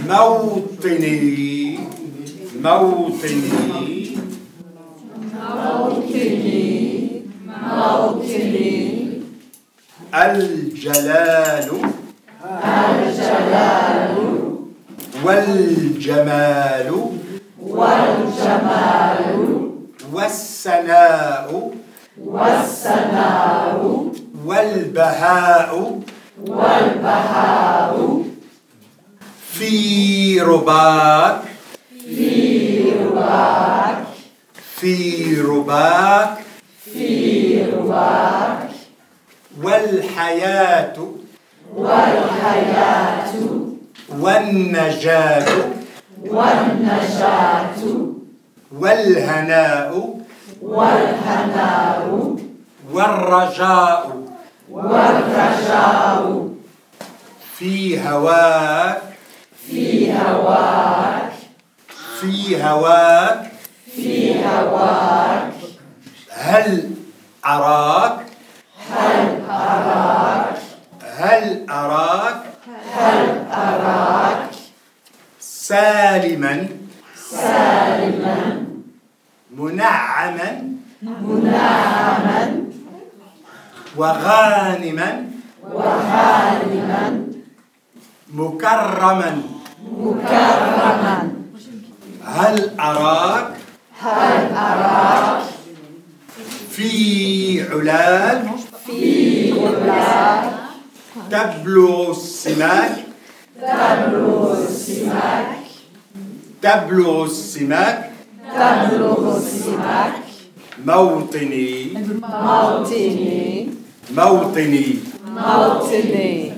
موطني موطني الجلال والجمال والسناء والبهاء في رباك والحياة والنجاة والهناء والرجاء في هواك هل أراك سالما منعما وغانما مكرما هل أراك في علاك تبلغ السماك موطني